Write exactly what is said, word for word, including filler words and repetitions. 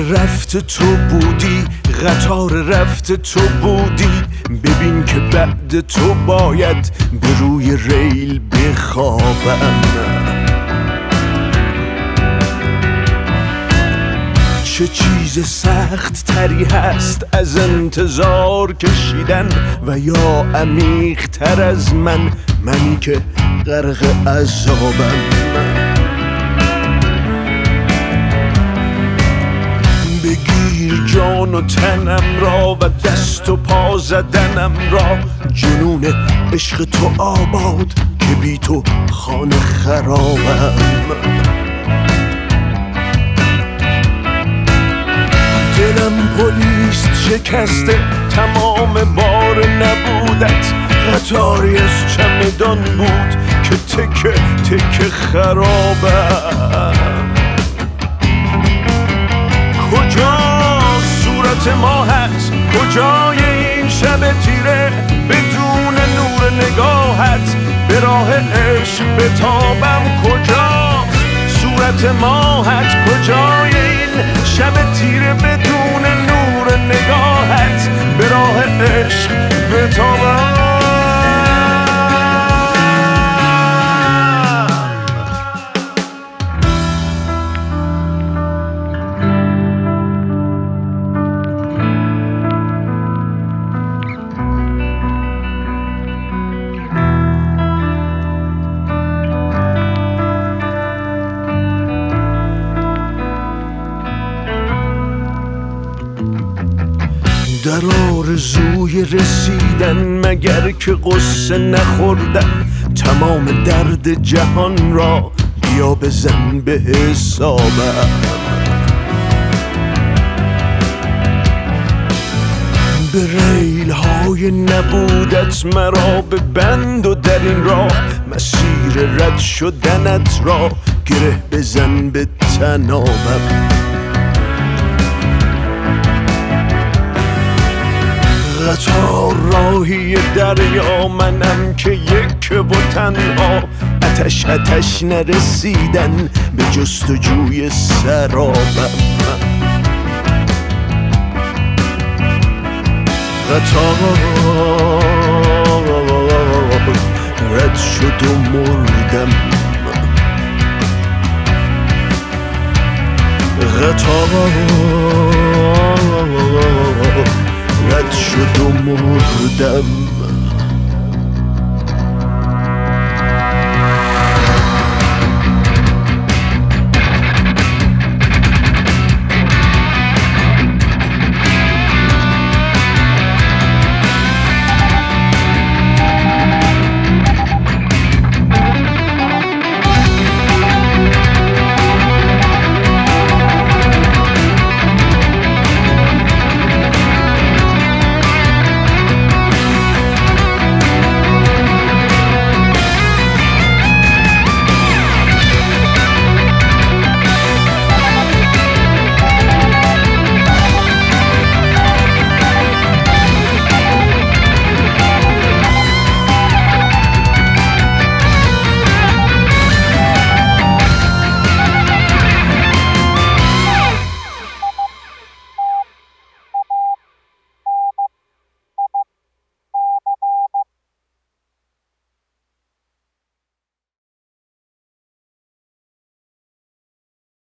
رفت تو بودی، قطار رفت تو بودی، ببین که بعد تو باید به روی ریل بخوابم. چه چیز سخت تری هست از انتظار کشیدن و یا عمیق تر از من، منی که غرق عذابم. بگیر جان و تنم را و دست و پا زدنم را، جنون عشق تو آباد که بی تو خانه خرابم. دلم پلیس شکسته، تمام بار نبودت قطاری از چمدان بود که تکه تکه خرابم. کجا صورت ماهت، کجای این شب تیره، بدون نور نگاهت به راه عشق بتابم. کجا صورت ماهت، کجای این شب تیره، بدون نور نگاهت به راه عشق بتابم. در آرزوی رسیدن مگر که قصه نخوردن، تمام درد جهان را بیا بزن به حسابم. به ریل های نبودت مرا به بند و در این راه، مسیر رد شدنت را گره بزن به تنابم. قطار راهی دریا، منم که یک و تنها، آتش آتش نرسیدن به جستجوی سرابم. قطار رد شد و مردم، قطار رد شد و مردم.